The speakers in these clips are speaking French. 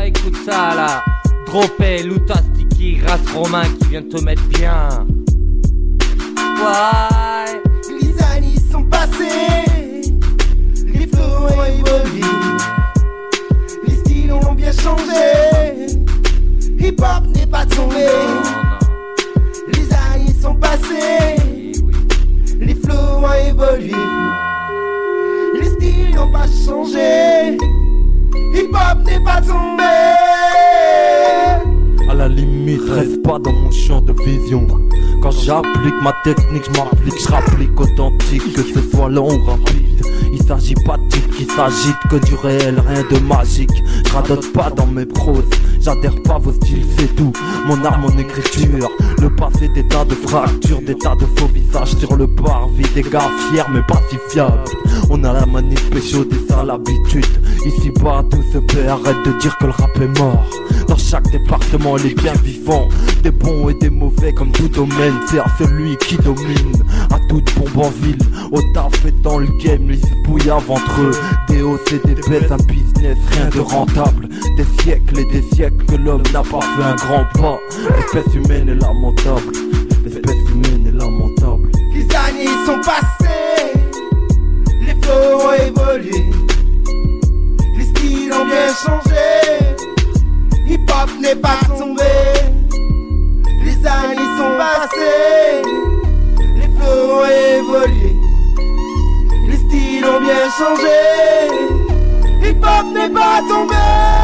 Ouais, écoute ça là. Dropé, Luta, Sticky, race romain qui vient te mettre bien. Ouais. Les années sont passées, les flots ont évolué, les styles ont bien changé, hip-hop n'est pas tombé. Les années sont passées, les flots ont évolué, les styles n'ont pas changé, hip-hop n'est pas tombé. À la limite, reste pas dans mon champ de vision. Quand j'applique ma technique, je m'applique, je rapplique authentique, que ce soit long ou rapide. Il s'agit pas de type qui s'agite, que du réel, rien de magique. Je radote pas dans mes proses, j'adhère pas vos styles, c'est tout. Mon art, mon écriture, le passé des tas de fractures, des tas de faux visages sur le parvis, des gars fiers mais pas si fiables. On a la manip pécho, des ça l'habitude. Ici bas tout se perd, arrête de dire que le rap est mort. Dans chaque département les bien vivants, des bons et des mauvais comme tout domaine. C'est à celui qui domine, à toute bombe en ville, au taf et dans le game, ils se bouillavent entre eux. Des hausses et des baisses, un business, rien de rentable. Des siècles et des siècles que l'homme n'a pas fait un grand pas. L'espèce humaine est lamentable, l'espèce humaine est lamentable. Les années sont passées, les flots ont évolué, les styles ont bien changé, hip-hop n'est pas tombé. Les années sont passées, les flots ont évolué, les styles ont bien changé, hip-hop n'est pas tombé.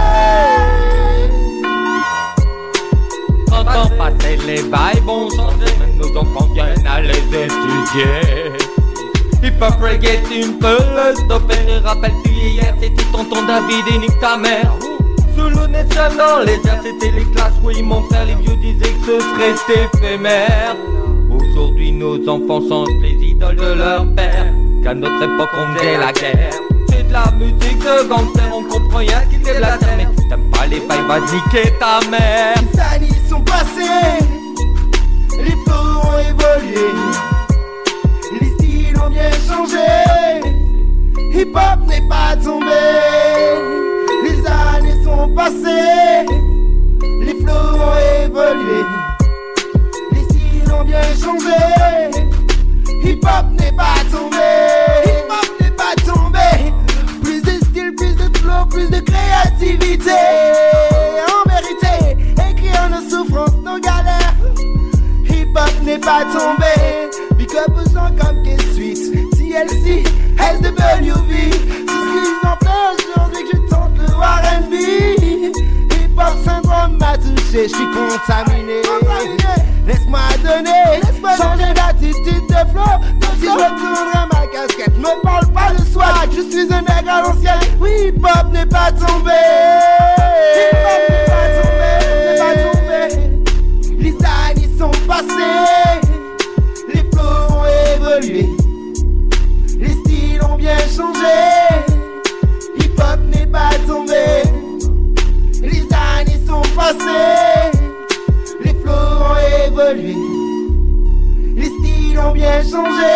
30 ans passés, les vibes ont changé, même nos enfants viennent à les étudier. Hip-hop reggae, tu ne peux le stopper. Rappelles-tu hier, c'était tonton David et nique ta mère. Sous le nez dans les airs, c'était les classes. Oui, mon frère, les vieux disaient que ce serait éphémère. Aujourd'hui, nos enfants sont les idoles de leur père. Qu'à notre époque, on faisait la guerre. C'est de la musique de gangster, on comprend rien qui te blasère. Mais si t'aimes pas les bails, va niquer ta mère. Les années sont passées, les flots ont évolué, les styles ont bien changé, hip-hop n'est pas tombé. Les années sont passées, les flots ont évolué, les styles ont bien changé, hip-hop n'est pas tombé. Hip-hop n'est pas tombé. Plus de style, plus de flow, plus de créativité. En vérité, écrire nos souffrances, nos galères. Hip-hop n'est pas tombé. Big up aux gens comme K-Sweet, TLC, SWV. Tout ce qu'ils ont fait aujourd'hui que je tente le R&B. Hip-hop syndrome m'a touché, je suis contaminé. Laisse-moi donner, changer d'attitude de flow. Si je retournerai ma casquette, me parle pas de swag, je suis un nègre à l'ancienne. Oui, hip-hop n'est pas tombé. Hip-hop n'est pas tombé, n'est pas tombé. Les années sont passées, les flows ont évolué, les styles ont bien changé. Hip-hop n'est pas tombé. Les années sont passées, les flows ont évolué, les styles ont bien changé.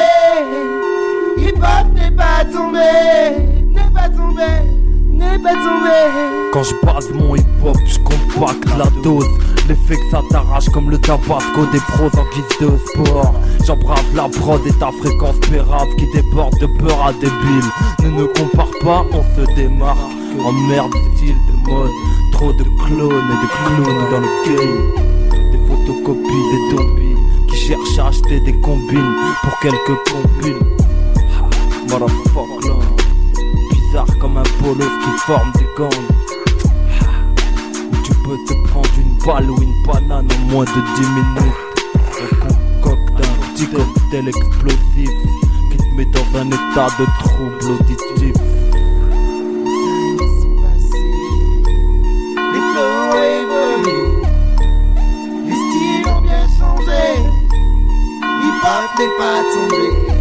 Hip-hop n'est pas tombé, n'est pas tombé, n'est pas tombé. Quand je base mon hip-hop, je compacte la dose. L'effet que ça t'arrache comme le tabasco des pros en guise de sport. J'embrave la prod et ta fréquence pérave qui déborde de peur à débile. Ne nous compare pas, on se démarque. Emmerde, style de mode, trop de clones et de clowns dans le game. Des photocopies, des zombies qui cherchent à acheter des combines pour quelques compiles. Motherfuck là, bizarre comme un bolos qui forme des gangs. Tu peux te prendre une balle ou une banane en moins de 10 minutes. On concocte un petit cocktail explosif qui te met dans un état de trouble auditif. Les flows ont évolué, les styles ont bien changé. Hip-hop n'est pas tombé.